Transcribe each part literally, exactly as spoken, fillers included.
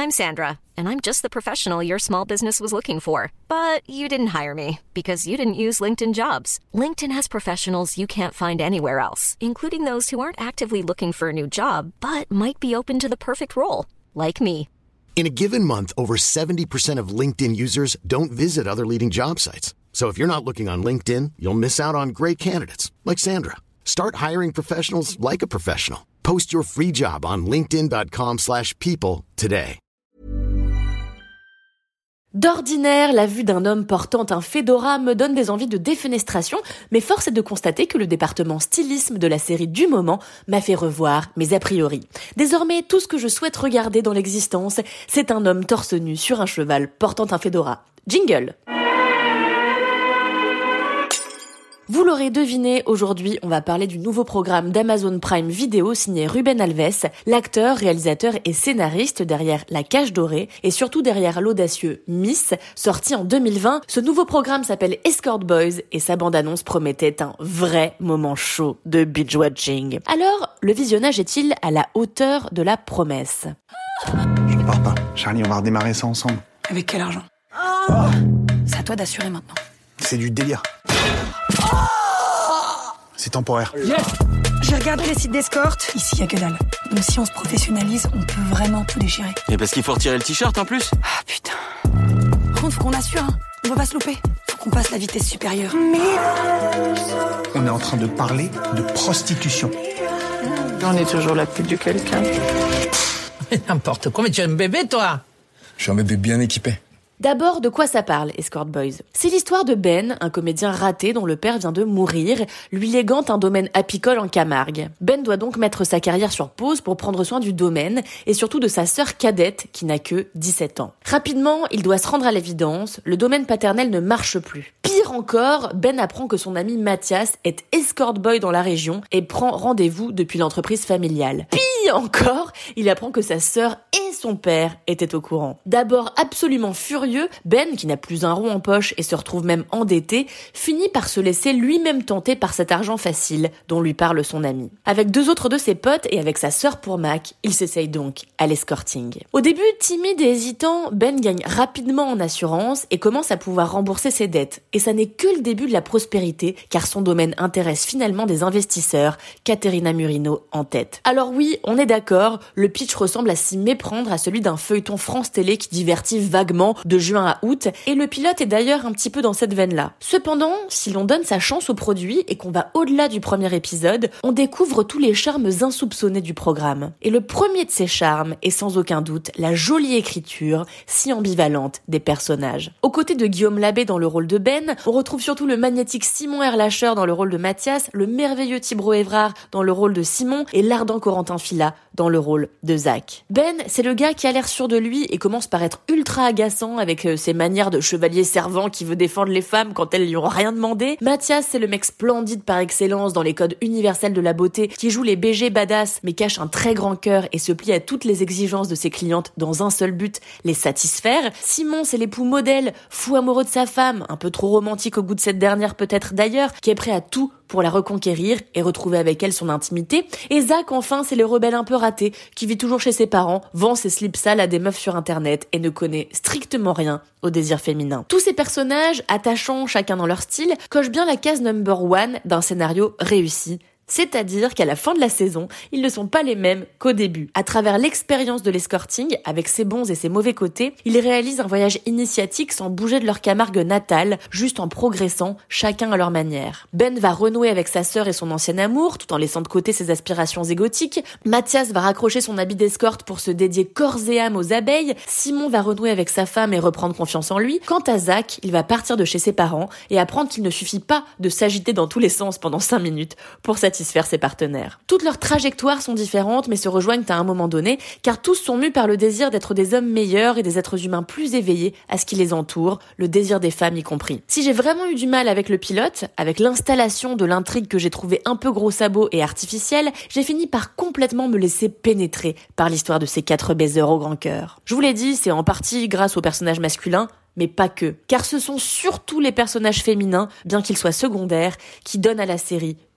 I'm Sandra, and I'm just the professional your small business was looking for. But you didn't hire me because you didn't use LinkedIn Jobs. LinkedIn has professionals you can't find anywhere else, including those who aren't actively looking for a new job, but might be open to the perfect role, like me. In a given month, over seventy percent of LinkedIn users don't visit other leading job sites. So if you're not looking on LinkedIn, you'll miss out on great candidates, like Sandra. Start hiring professionals like a professional. Post your free job on linkedin.com slash people today. D'ordinaire, la vue d'un homme portant un fedora me donne des envies de défenestration, mais force est de constater que le département stylisme de la série du moment m'a fait revoir mes a priori. Désormais, tout ce que je souhaite regarder dans l'existence, c'est un homme torse nu sur un cheval portant un fedora. Jingle! Vous l'aurez deviné, aujourd'hui, on va parler du nouveau programme d'Amazon Prime Video signé Ruben Alves, l'acteur, réalisateur et scénariste derrière La Cage Dorée et surtout derrière l'audacieux Miss, sorti en deux mille vingt. Ce nouveau programme s'appelle Escort Boys et sa bande-annonce promettait un vrai moment chaud de binge-watching. Alors, le visionnage est-il à la hauteur de la promesse? Je ne pars pas. Charlie, on va redémarrer ça ensemble. Avec quel argent? oh C'est à toi d'assurer maintenant. C'est du délire. C'est temporaire. Yes. J'ai regardé les sites d'escorte. Ici, y a que dalle. Donc si on se professionnalise, on peut vraiment tout déchirer. Et parce qu'il faut retirer le t-shirt en plus. Ah putain. Par contre, faut qu'on assure, hein. On va pas se louper. Faut qu'on passe la vitesse supérieure. On est en train de parler de prostitution. On est toujours la pute du quelqu'un. N'importe quoi, mais tu es un bébé, toi. Je suis un bébé bien équipé. D'abord, de quoi ça parle, Escort Boys? C'est l'histoire de Ben, un comédien raté dont le père vient de mourir, lui léguant un domaine apicole en Camargue. Ben doit donc mettre sa carrière sur pause pour prendre soin du domaine et surtout de sa sœur cadette qui n'a que dix-sept ans. Rapidement, il doit se rendre à l'évidence, le domaine paternel ne marche plus. Pire encore, Ben apprend que son ami Mathias est escort boy dans la région et prend rendez-vous depuis l'entreprise familiale. Pire encore, il apprend que sa sœur et son père étaient au courant. D'abord absolument furieux, Ben, qui n'a plus un rond en poche et se retrouve même endetté, finit par se laisser lui-même tenter par cet argent facile dont lui parle son ami. Avec deux autres de ses potes et avec sa sœur pour Mac, il s'essaye donc à l'escorting. Au début, timide et hésitant, Ben gagne rapidement en assurance et commence à pouvoir rembourser ses dettes. Et ça n'est que le début de la prospérité, car son domaine intéresse finalement des investisseurs, Caterina Murino en tête. Alors oui, on est d'accord, le pitch ressemble à s'y méprendre à celui d'un feuilleton France Télé qui divertit vaguement de juin à août, et le pilote est d'ailleurs un petit peu dans cette veine-là. Cependant, si l'on donne sa chance au produit et qu'on va au-delà du premier épisode, on découvre tous les charmes insoupçonnés du programme. Et le premier de ces charmes est sans aucun doute la jolie écriture, si ambivalente, des personnages. Aux côtés de Guillaume Labbé dans le rôle de Ben, on retrouve surtout le magnétique Simon Erlacher dans le rôle de Mathias, le merveilleux Thibaut Évrard dans le rôle de Simon et l'ardent Corentin Fila dans le rôle de Zach. Ben, c'est le gars qui a l'air sûr de lui et commence par être ultra agaçant avec ses manières de chevalier servant qui veut défendre les femmes quand elles lui ont rien demandé. Mathias, c'est le mec splendide par excellence dans les codes universels de la beauté qui joue les B G badass mais cache un très grand cœur et se plie à toutes les exigences de ses clientes dans un seul but, les satisfaire. Simon, c'est l'époux modèle, fou amoureux de sa femme, un peu trop romantique au goût de cette dernière peut-être d'ailleurs, qui est prêt à tout pour la reconquérir et retrouver avec elle son intimité. Et Zach, enfin, c'est le rebelle un peu raté, qui vit toujours chez ses parents, vend ses slips sales à des meufs sur internet et ne connaît strictement rien au désir féminin. Tous ces personnages, attachants chacun dans leur style, cochent bien la case number one d'un scénario réussi. C'est-à-dire qu'à la fin de la saison, ils ne sont pas les mêmes qu'au début. À travers l'expérience de l'escorting, avec ses bons et ses mauvais côtés, ils réalisent un voyage initiatique sans bouger de leur Camargue natale, juste en progressant, chacun à leur manière. Ben va renouer avec sa sœur et son ancien amour, tout en laissant de côté ses aspirations égotiques. Mathias va raccrocher son habit d'escorte pour se dédier corps et âme aux abeilles. Simon va renouer avec sa femme et reprendre confiance en lui. Quant à Zach, il va partir de chez ses parents et apprendre qu'il ne suffit pas de s'agiter dans tous les sens pendant cinq minutes pour satisfaire ses partenaires. Toutes leurs trajectoires sont différentes mais se rejoignent à un moment donné car tous sont mus par le désir d'être des hommes meilleurs et des êtres humains plus éveillés à ce qui les entoure, le désir des femmes y compris. Si j'ai vraiment eu du mal avec le pilote, avec l'installation de l'intrigue que j'ai trouvée un peu gros sabot et artificielle, j'ai fini par complètement me laisser pénétrer par l'histoire de ces quatre baiseurs au grand cœur. Je vous l'ai dit, c'est en partie grâce aux personnages masculins, mais pas que, car ce sont surtout les personnages féminins, bien qu'ils soient secondaires, qui donnent à la série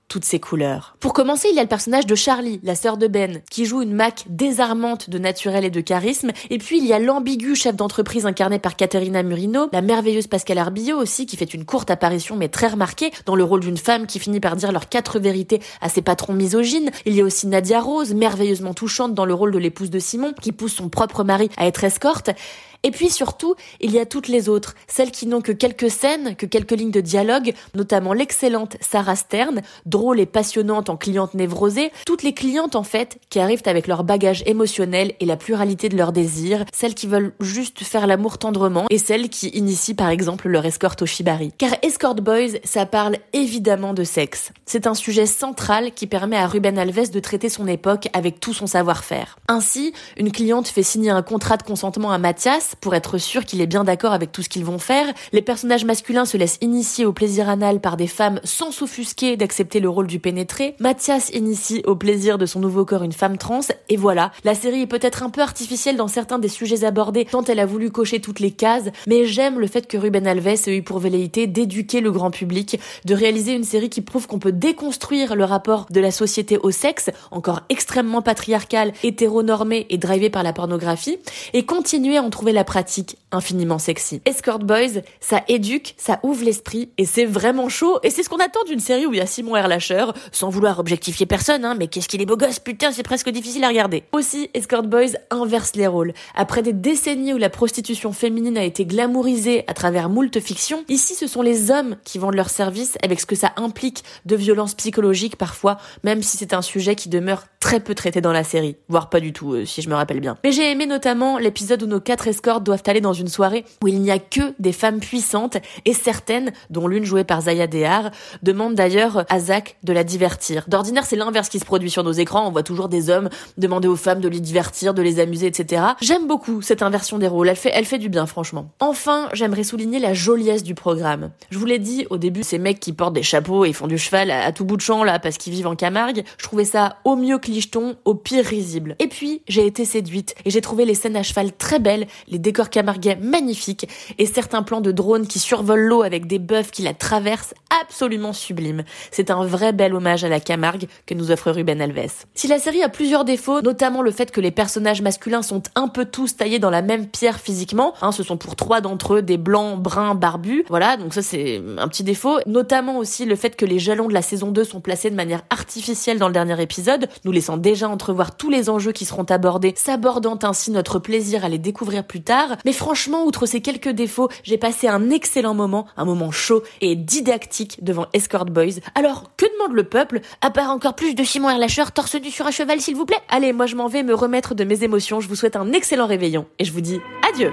toutes ses couleurs. Pour commencer, il y a le personnage de Charlie, la sœur de Ben, qui joue une Mac désarmante de naturel et de charisme. Et puis il y a l'ambigu chef d'entreprise incarné par Caterina Murino, la merveilleuse Pascale Arbillot aussi, qui fait une courte apparition mais très remarquée dans le rôle d'une femme qui finit par dire leurs quatre vérités à ses patrons misogynes. Il y a aussi Nadia Rose, merveilleusement touchante dans le rôle de l'épouse de Simon, qui pousse son propre mari à être escorte. Et puis surtout, il y a toutes les autres, celles qui n'ont que quelques scènes, que quelques lignes de dialogue, notamment l'excellente Sarah Stern, drôle et passionnante en cliente névrosée, toutes les clientes en fait qui arrivent avec leur bagage émotionnel et la pluralité de leurs désirs, celles qui veulent juste faire l'amour tendrement et celles qui initient par exemple leur escorte au shibari. Car Escort Boys, ça parle évidemment de sexe. C'est un sujet central qui permet à Ruben Alves de traiter son époque avec tout son savoir-faire. Ainsi, une cliente fait signer un contrat de consentement à Mathias pour être sûr qu'il est bien d'accord avec tout ce qu'ils vont faire. Les personnages masculins se laissent initier au plaisir anal par des femmes sans s'offusquer d'accepter le rôle du pénétré. Mathias initie au plaisir de son nouveau corps une femme trans. Et voilà, la série est peut-être un peu artificielle dans certains des sujets abordés tant elle a voulu cocher toutes les cases, mais j'aime le fait que Ruben Alves ait eu pour velléité d'éduquer le grand public, de réaliser une série qui prouve qu'on peut déconstruire le rapport de la société au sexe, encore extrêmement patriarcal, hétéronormé et drivé par la pornographie, et continuer à en trouver la pratique infiniment sexy. Escort Boys, ça éduque, ça ouvre l'esprit et c'est vraiment chaud et c'est ce qu'on attend d'une série où il y a Simon Erlacher, sans vouloir objectifier personne, hein, mais qu'est-ce qu'il est beau gosse, putain, c'est presque difficile à regarder. Aussi, Escort Boys inverse les rôles. Après des décennies où la prostitution féminine a été glamourisée à travers moult fictions, ici ce sont les hommes qui vendent leurs services avec ce que ça implique de violence psychologique parfois, même si c'est un sujet qui demeure très peu traité dans la série, voire pas du tout, euh, si je me rappelle bien. Mais j'ai aimé notamment l'épisode où nos quatre escorts doivent aller dans une soirée où il n'y a que des femmes puissantes et certaines, dont l'une jouée par Zaya Dehar, demandent d'ailleurs à Zach de la divertir. D'ordinaire, c'est l'inverse qui se produit sur nos écrans, on voit toujours des hommes demander aux femmes de les divertir, de les amuser, et cetera. J'aime beaucoup cette inversion des rôles, elle fait, elle fait du bien franchement. Enfin, j'aimerais souligner la joliesse du programme. Je vous l'ai dit, au début, ces mecs qui portent des chapeaux et font du cheval à, à tout bout de champ là parce qu'ils vivent en Camargue, je trouvais ça au mieux clicheton, au pire risible. Et puis, j'ai été séduite et j'ai trouvé les scènes à cheval très belles, les décors camarguais magnifiques et certains plans de drone qui survolent l'eau avec des bœufs qui la traversent absolument sublimes. C'est un vrai bel hommage à la Camargue que nous offre Ruben Alves. Si la série a plusieurs défauts, notamment le fait que les personnages masculins sont un peu tous taillés dans la même pierre physiquement, hein, ce sont pour trois d'entre eux des blancs, bruns, barbus, voilà, donc ça c'est un petit défaut, notamment aussi le fait que les jalons de la saison deux sont placés de manière artificielle dans le dernier épisode, nous laissant déjà entrevoir tous les enjeux qui seront abordés, s'abordant ainsi notre plaisir à les découvrir plus tard. Mais franchement, outre ces quelques défauts, j'ai passé un excellent moment, un moment chaud et didactique devant Escort Boys. Alors, que demande le peuple, à part encore plus de Simon Erlacher torse nu sur un cheval, s'il vous plaît? Allez, moi je m'en vais me remettre de mes émotions, je vous souhaite un excellent réveillon et je vous dis adieu.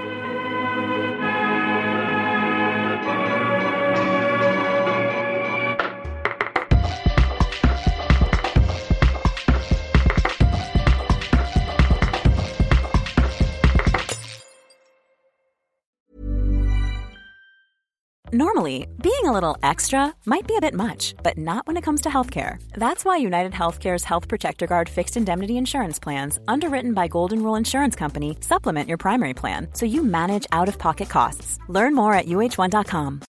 Normally, being a little extra might be a bit much, but not when it comes to healthcare. That's why United Healthcare's Health Protector Guard fixed indemnity insurance plans, underwritten by Golden Rule Insurance Company, supplement your primary plan so you manage out-of-pocket costs. Learn more at U H one dot com.